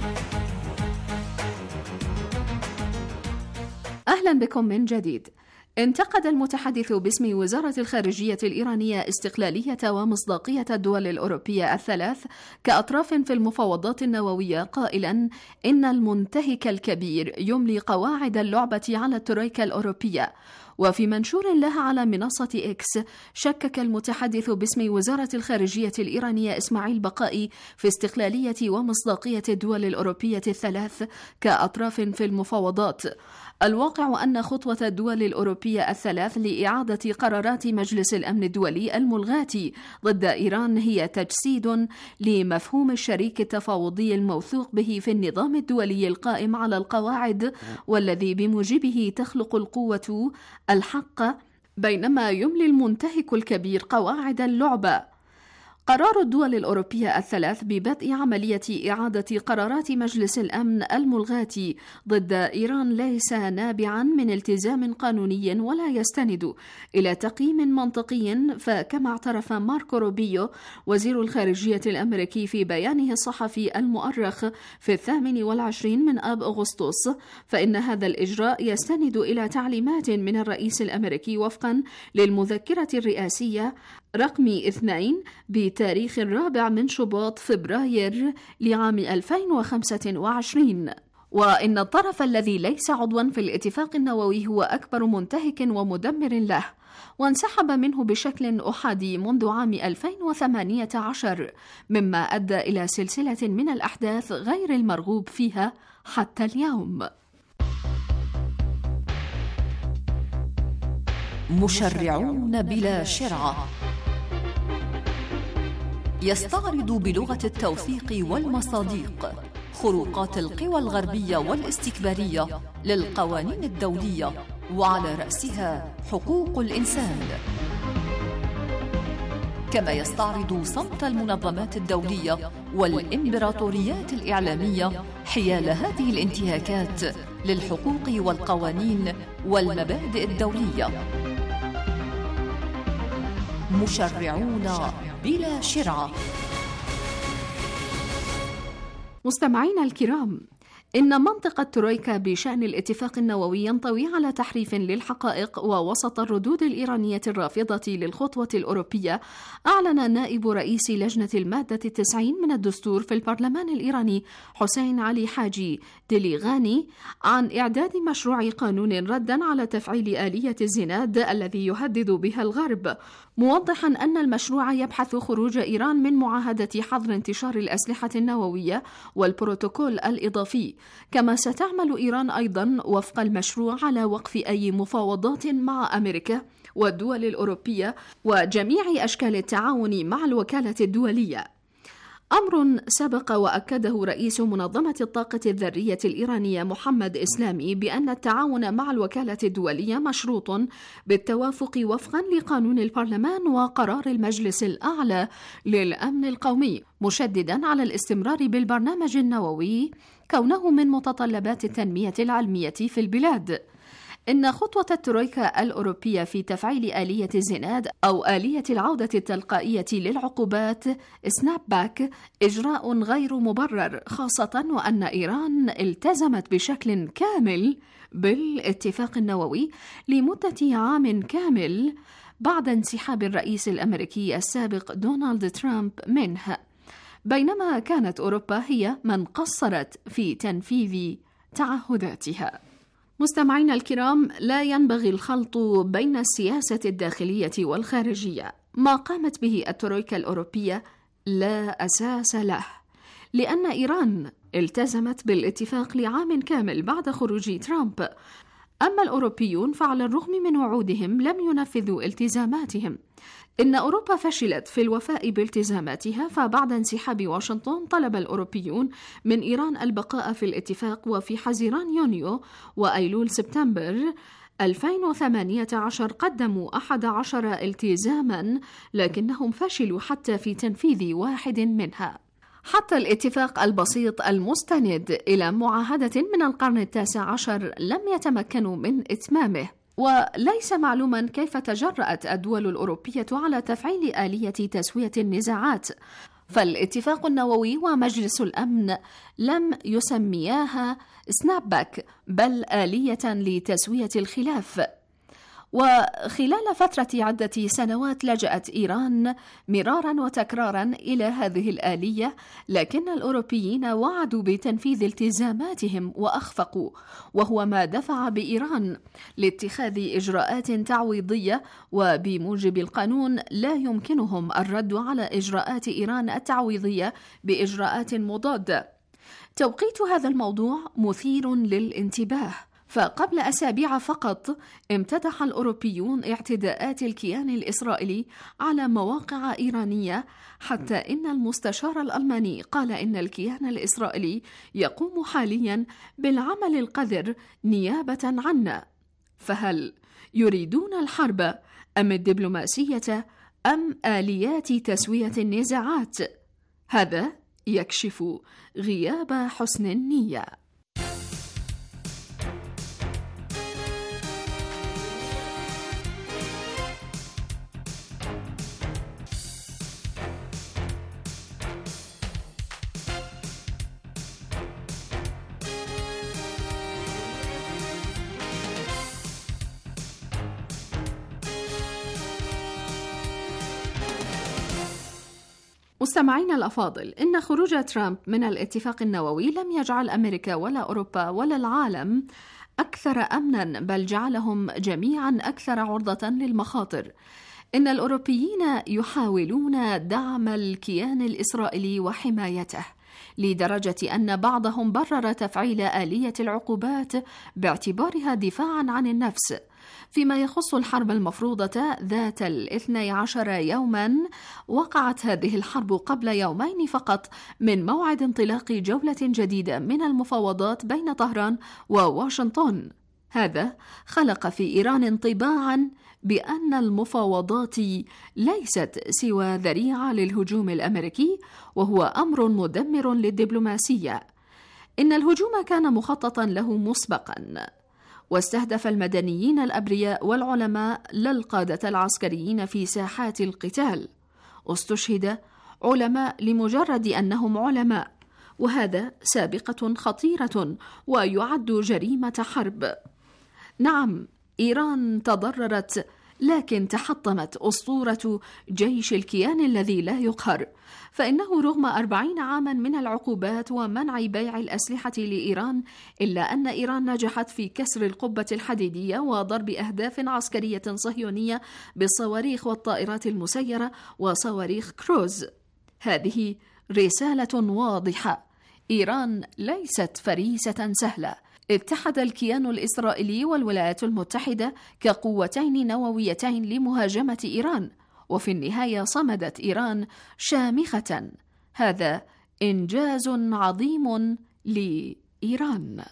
أهلا بكم من جديد. انتقد المتحدث باسم وزارة الخارجية الإيرانية استقلالية ومصداقية الدول الأوروبية الثلاث كأطراف في المفاوضات النووية، قائلا إن المنتهك الكبير يملي قواعد اللعبة على الترويكا الأوروبية. وفي منشور له على منصة إكس، شكك المتحدث باسم وزارة الخارجية الإيرانية إسماعيل بقائي في استقلالية ومصداقية الدول الأوروبية الثلاث كأطراف في المفاوضات. الواقع أن خطوة الدول الأوروبية الثلاث لإعادة قرارات مجلس الأمن الدولي الملغاة ضد إيران هي تجسيد لمفهوم الشريك التفاوضي الموثوق به في النظام الدولي القائم على القواعد، والذي بموجبه تخلق القوة الحق، بينما يملي المنتهك الكبير قواعد اللعبة. قرار الدول الأوروبية الثلاث ببدء عملية إعادة قرارات مجلس الأمن الملغاة ضد إيران ليس نابعا من التزام قانوني ولا يستند إلى تقييم منطقي، فكما اعترف ماركو روبيو وزير الخارجية الأمريكي في بيانه الصحفي المؤرخ في الثامن والعشرين من آب أغسطس، فإن هذا الإجراء يستند إلى تعليمات من الرئيس الأمريكي وفقا للمذكرة الرئاسية رقم اثنين بتاريخ الرابع من شباط فبراير لعام ألفين وخمسة وعشرين. وإن الطرف الذي ليس عضوا في الاتفاق النووي هو أكبر منتهك ومدمر له، وانسحب منه بشكل أحادي منذ عام ألفين وثمانية عشر، مما أدى إلى سلسلة من الأحداث غير المرغوب فيها حتى اليوم. مشرعون بلا شرعة يستعرض بلغة التوثيق والمصادق خروقات القوى الغربية والاستكبارية للقوانين الدولية، وعلى رأسها حقوق الإنسان، كما يستعرض صمت المنظمات الدولية والإمبراطوريات الإعلامية حيال هذه الانتهاكات للحقوق والقوانين والمبادئ الدولية. مشرعون بلا شرعة. مستمعينا الكرام، إن منطق الترويكا بشأن الاتفاق النووي ينطوي على تحريف للحقائق، ووسط الردود الإيرانية الرافضة للخطوة الأوروبية أعلن نائب رئيس لجنة المادة التسعين من الدستور في البرلمان الإيراني حسين علي حاجي دليغاني عن إعداد مشروع قانون ردا على تفعيل آلية الزناد الذي يهدد بها الغرب، موضحا أن المشروع يبحث خروج إيران من معاهدة حظر انتشار الأسلحة النووية والبروتوكول الإضافي. كما ستعمل إيران أيضا وفق المشروع على وقف أي مفاوضات مع أمريكا والدول الأوروبية وجميع أشكال التعاون مع الوكالة الدولية، أمر سبق وأكده رئيس منظمة الطاقة الذرية الإيرانية محمد إسلامي بأن التعاون مع الوكالة الدولية مشروط بالتوافق وفقا لقانون البرلمان وقرار المجلس الأعلى للأمن القومي، مشددا على الاستمرار بالبرنامج النووي كونه من متطلبات التنمية العلمية في البلاد. إن خطوة الترويكا الأوروبية في تفعيل آلية الزناد أو آلية العودة التلقائية للعقوبات سناب باك إجراء غير مبرر، خاصة وأن إيران التزمت بشكل كامل بالاتفاق النووي لمدة عام كامل بعد انسحاب الرئيس الأمريكي السابق دونالد ترامب منه، بينما كانت أوروبا هي من قصرت في تنفيذ تعهداتها. مستمعينا الكرام، لا ينبغي الخلط بين السياسة الداخلية والخارجية. ما قامت به الترويكا الأوروبية لا أساس له، لأن إيران التزمت بالاتفاق لعام كامل بعد خروج ترامب، أما الأوروبيون فعلى الرغم من وعودهم لم ينفذوا التزاماتهم. إن أوروبا فشلت في الوفاء بالتزاماتها، فبعد انسحاب واشنطن طلب الأوروبيون من إيران البقاء في الاتفاق، وفي حزيران يونيو وأيلول سبتمبر ألفين وثمانية عشر قدموا أحد عشر التزاما، لكنهم فشلوا حتى في تنفيذ واحد منها. حتى الاتفاق البسيط المستند إلى معاهدة من القرن التاسع عشر لم يتمكنوا من إتمامه، وليس معلوما كيف تجرأت الدول الأوروبية على تفعيل آلية تسوية النزاعات، فالاتفاق النووي ومجلس الأمن لم يسمياها سناب باك بل آلية لتسوية الخلاف. وخلال فترة عدة سنوات لجأت إيران مرارا وتكرارا إلى هذه الآلية، لكن الأوروبيين وعدوا بتنفيذ التزاماتهم وأخفقوا، وهو ما دفع بإيران لاتخاذ إجراءات تعويضية، وبموجب القانون لا يمكنهم الرد على إجراءات إيران التعويضية بإجراءات مضادة. توقيت هذا الموضوع مثير للانتباه، فقبل أسابيع فقط امتدح الأوروبيون اعتداءات الكيان الإسرائيلي على مواقع إيرانية، حتى إن المستشار الألماني قال إن الكيان الإسرائيلي يقوم حاليا بالعمل القذر نيابة عنا. فهل يريدون الحرب أم الدبلوماسية أم آليات تسوية النزاعات؟ هذا يكشف غياب حسن النية. مستمعينا الأفاضل، إن خروج ترامب من الاتفاق النووي لم يجعل أمريكا ولا أوروبا ولا العالم أكثر أمناً، بل جعلهم جميعاً أكثر عرضة للمخاطر. إن الأوروبيين يحاولون دعم الكيان الإسرائيلي وحمايته، لدرجة أن بعضهم برر تفعيل آلية العقوبات باعتبارها دفاعاً عن النفس. فيما يخص الحرب المفروضة ذات الاثني عشر يوما، وقعت هذه الحرب قبل يومين فقط من موعد انطلاق جولة جديدة من المفاوضات بين طهران وواشنطن. هذا خلق في إيران انطباعا بأن المفاوضات ليست سوى ذريعة للهجوم الأمريكي، وهو أمر مدمر للدبلوماسية. إن الهجوم كان مخططا له مسبقا، واستهدف المدنيين الأبرياء والعلماء لا القادة العسكريين في ساحات القتال. استشهد علماء لمجرد أنهم علماء، وهذا سابقة خطيرة ويعد جريمة حرب. نعم، إيران تضررت، لكن تحطمت أسطورة جيش الكيان الذي لا يقهر، فإنه رغم أربعين عاما من العقوبات ومنع بيع الأسلحة لإيران، إلا أن إيران نجحت في كسر القبة الحديدية وضرب أهداف عسكرية صهيونية بالصواريخ والطائرات المسيرة وصواريخ كروز. هذه رسالة واضحة: إيران ليست فريسة سهلة. اتحد الكيان الإسرائيلي والولايات المتحدة كقوتين نوويتين لمهاجمة إيران، وفي النهاية صمدت إيران شامخة. هذا إنجاز عظيم لإيران.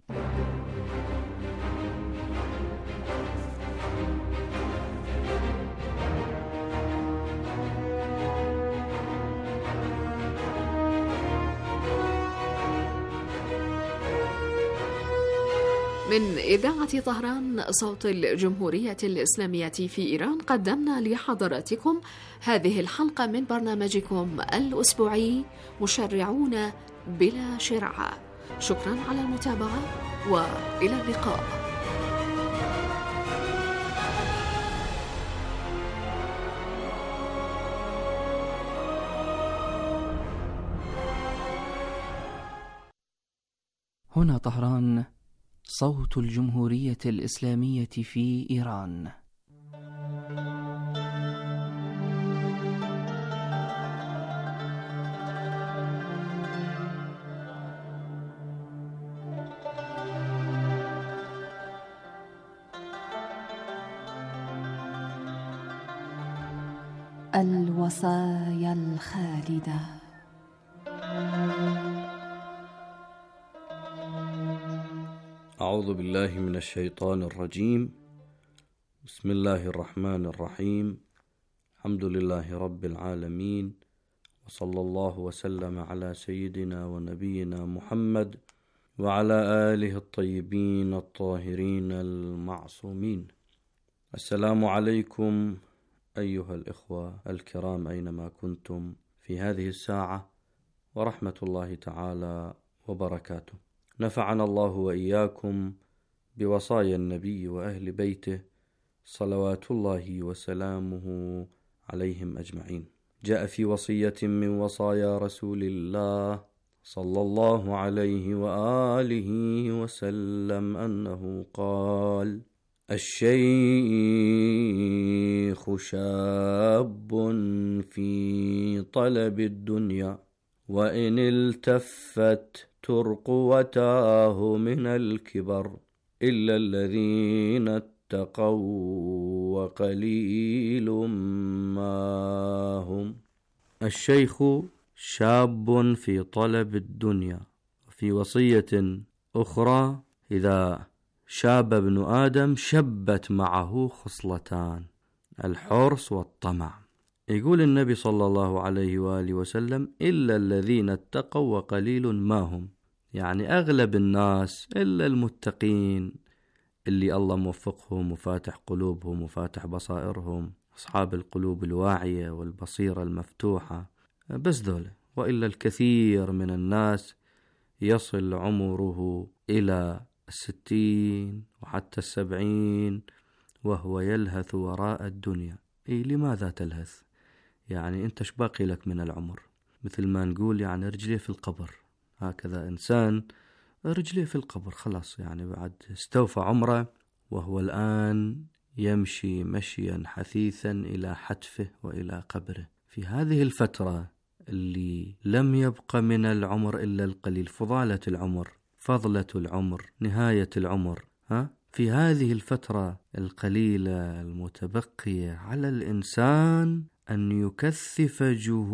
من إذاعة طهران صوت الجمهورية الإسلامية في إيران، قدمنا لحضراتكم هذه الحلقة من برنامجكم الأسبوعي مشرعون بلا شرعة. شكرا على المتابعة وإلى اللقاء. هنا طهران صوت الجمهورية الإسلامية في إيران. الوصايا الخالدة. أعوذ بالله من الشيطان الرجيم. بسم الله الرحمن الرحيم. الحمد لله رب العالمين، وصلى الله وسلم على سيدنا ونبينا محمد وعلى آله الطيبين الطاهرين المعصومين. السلام عليكم أيها الإخوة الكرام أينما كنتم في هذه الساعة، ورحمة الله تعالى وبركاته. نفعنا الله وإياكم بوصايا النبي وأهل بيته صلوات الله وسلامه عليهم أجمعين. جاء في وصية من وصايا رسول الله صلى الله عليه وآله وسلم أنه قال: الشيخ شاب في طلب الدنيا، وإن التفت ترقوتاه من الكبر، إلا الذين اتقوا وقليل ما هم. الشيخ شاب في طلب الدنيا. في وصية أخرى: إذا شاب ابن آدم شبت معه خصلتان، الحرص والطمع. يقول النبي صلى الله عليه وآله وسلم: إلا الذين اتقوا وقليل ما هم، يعني أغلب الناس إلا المتقين اللي الله موفقهم وفاتح قلوبهم وفاتح بصائرهم، أصحاب القلوب الواعية والبصيرة المفتوحة، بس ذولا. وإلا الكثير من الناس يصل عمره إلى الستين وحتى السبعين وهو يلهث وراء الدنيا. إيه لماذا تلهث؟ يعني أنت شباقي لك من العمر؟ مثل ما نقول يعني رجليه في القبر. هكذا إنسان رجليه في القبر خلاص، يعني بعد استوفى عمره وهو الآن يمشي مشيا حثيثا إلى حتفه وإلى قبره. في هذه الفترة اللي لم يبق من العمر إلا القليل، فضالة العمر، فضلة العمر، نهاية العمر، ها؟ في هذه الفترة القليلة المتبقية على الإنسان أن يكثف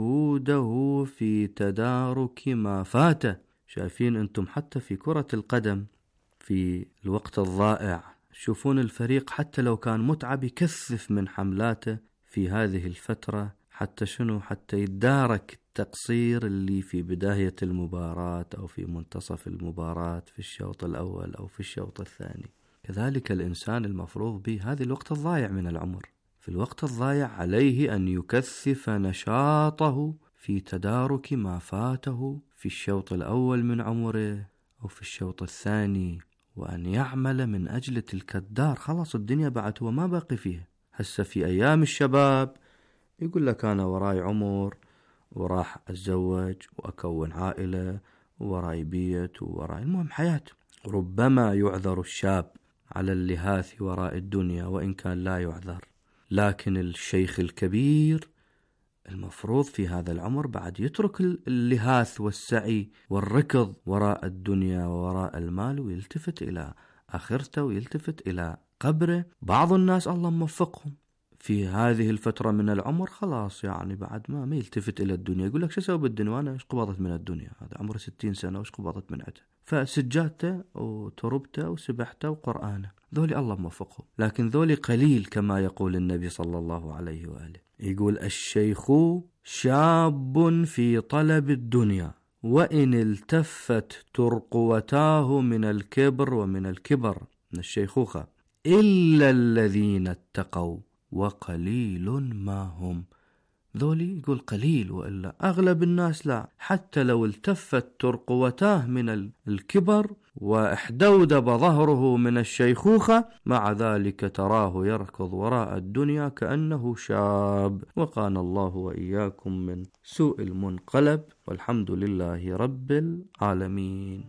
جهوده في تدارك ما فاته. شايفين أنتم حتى في كرة القدم في الوقت الضائع، شوفون الفريق حتى لو كان متعب يكثف من حملاته في هذه الفترة، حتى شنو؟ حتى يتدارك التقصير اللي في بداية المباراة أو في منتصف المباراة في الشوط الأول أو في الشوط الثاني. كذلك الإنسان المفروض به هذا الوقت الضايع من العمر، في الوقت الضايع عليه أن يكثف نشاطه في تدارك ما فاته في الشوط الأول من عمره أو في الشوط الثاني، وأن يعمل من أجل تلك الدار. خلاص الدنيا بعد هو ما باقي فيها. هسه في أيام الشباب يقول لك أنا وراي عمر وراح أتزوج وأكون عائلة وراي بيت وراي، المهم حياة. ربما يعذر الشاب على اللهاث وراء الدنيا وإن كان لا يعذر، لكن الشيخ الكبير المفروض في هذا العمر بعد يترك اللهاث والسعي والركض وراء الدنيا وراء المال ويلتفت إلى آخرته ويلتفت إلى قبره. بعض الناس الله موفقهم في هذه الفترة من العمر خلاص يعني بعد ما ما يلتفت إلى الدنيا، يقول لك شو أسوي بالدنيا وأنا إيش قبضت من الدنيا، هذا عمره ستين سنة وإيش قبضت من عده، فسجادته وتربته وسبحته وقرآنه، ذولي الله موفقهم. لكن ذولي قليل كما يقول النبي صلى الله عليه وآله، يقول الشيخ شاب في طلب الدنيا، وإن التفت ترقوتاه من الكبر ومن الكبر من الشيخوخة، إلا الذين اتقوا وقليل ما هم. ذولي يقول قليل، وإلا أغلب الناس لا، حتى لو التفت ترقوتاه من الكبر واحدودب ظهره من الشيخوخة، مع ذلك تراه يركض وراء الدنيا كأنه شاب. وقانا الله وإياكم من سوء المنقلب، والحمد لله رب العالمين.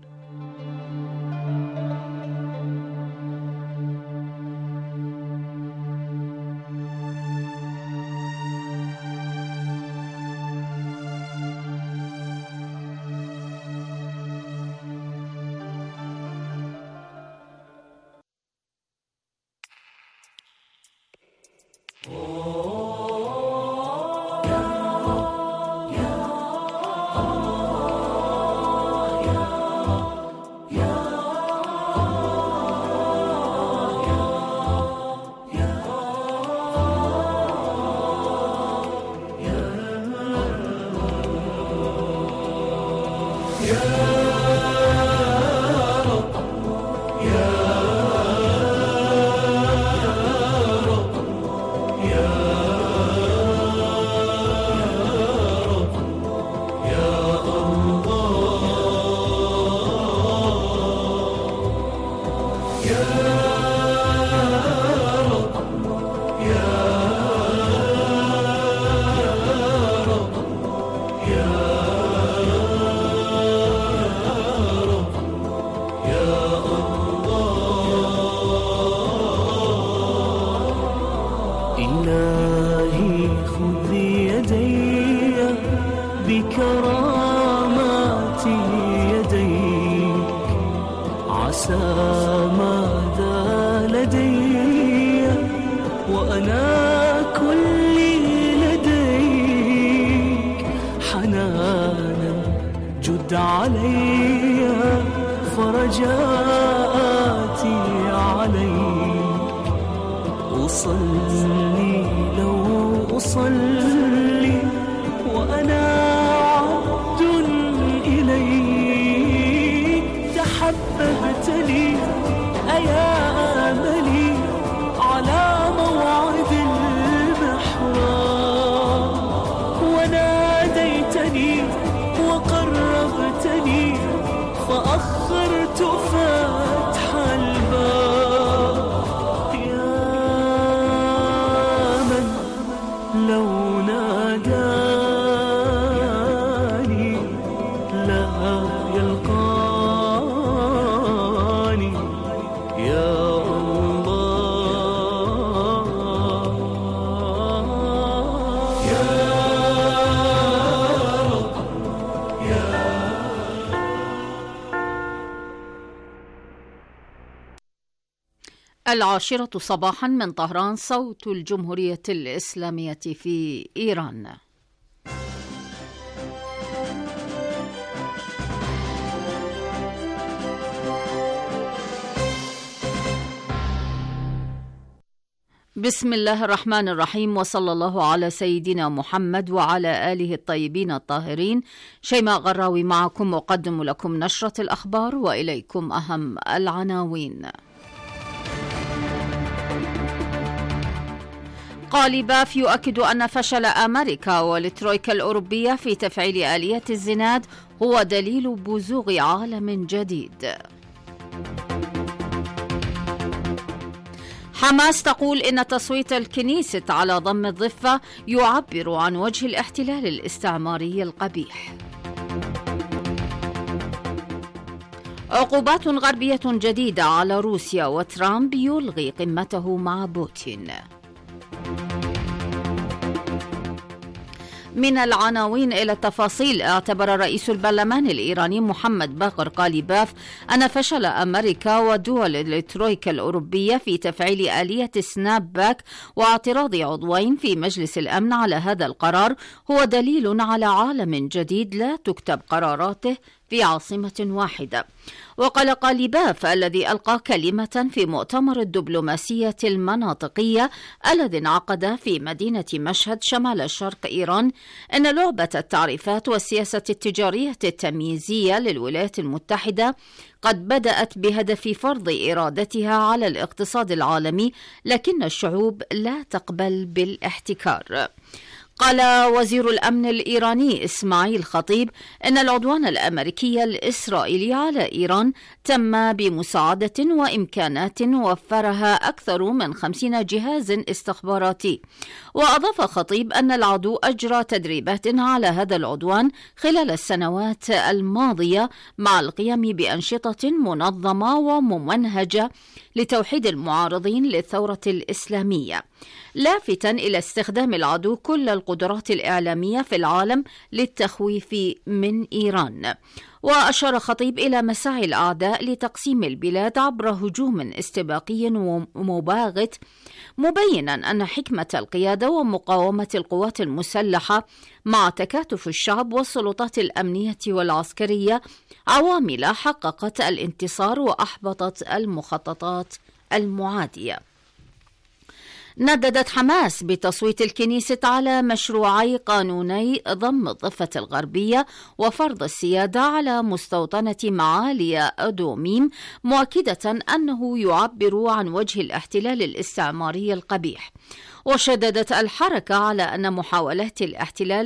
بكرامات يديك، عسى ماذا لدي وأنا كلي لديك، حنانا جد علي فرجاءاتي عليك، أصلي لو أصلي وأنا عبد إليك، تحببتني أيا آملي على موعد المحراب، وناديتني وقربتني فأخرت فتح الباب، يا من لو ناداني لا يلقاني، يا الله يا رب يا العاشرة صباحا من طهران، صوت الجمهورية الإسلامية في إيران. بسم الله الرحمن الرحيم، وصلى الله على سيدنا محمد وعلى آله الطيبين الطاهرين. شيماء غراوي معكم، أقدم لكم نشرة الأخبار وإليكم أهم العناوين. قاليباف يؤكد أن فشل أمريكا والترويكا الأوروبية في تفعيل آلية الزناد هو دليل بزوغ عالم جديد. حماس تقول إن تصويت الكنيسة على ضم الضفة يعبر عن وجه الاحتلال الاستعماري القبيح. عقوبات غربية جديدة على روسيا، وترامب يلغي قمته مع بوتين. من العناوين إلى التفاصيل. اعتبر رئيس البرلمان الإيراني محمد باقر قاليباف أن فشل أمريكا ودول الترويكا الأوروبية في تفعيل آلية سناب باك واعتراض عضوين في مجلس الأمن على هذا القرار هو دليل على عالم جديد لا تكتب قراراته في عاصمة واحدة. وقال قاليباف الذي ألقى كلمة في مؤتمر الدبلوماسية المناطقية الذي انعقد في مدينة مشهد شمال شرق إيران أن لعبة التعريفات والسياسة التجارية التمييزية للولايات المتحدة قد بدأت بهدف فرض إرادتها على الاقتصاد العالمي، لكن الشعوب لا تقبل بالاحتكار. قال وزير الأمن الإيراني إسماعيل خطيب إن العدوان الأمريكي الإسرائيلي على إيران تم بمساعدة وإمكانات وفرها أكثر من خمسين جهاز استخباراتي. وأضاف خطيب أن العدو أجرى تدريبات على هذا العدوان خلال السنوات الماضية مع القيام بأنشطة منظمة وممنهجة لتوحيد المعارضين للثورة الإسلامية، لافتا إلى استخدام العدو كل القدرات الإعلامية في العالم للتخويف من إيران. وأشار خطيب إلى مساعي الأعداء لتقسيم البلاد عبر هجوم استباقي ومباغت، مبينا أن حكمة القيادة ومقاومة القوات المسلحة مع تكاتف الشعب والسلطات الأمنية والعسكرية عوامل حققت الانتصار وأحبطت المخططات المعادية. نددت حماس بتصويت الكنيسة على مشروعي قانوني ضم الضفة الغربية وفرض السيادة على مستوطنة معالي أدوميم، مؤكدة أنه يعبر عن وجه الاحتلال الاستعماري القبيح. وشددت الحركة على أن محاولات الاحتلال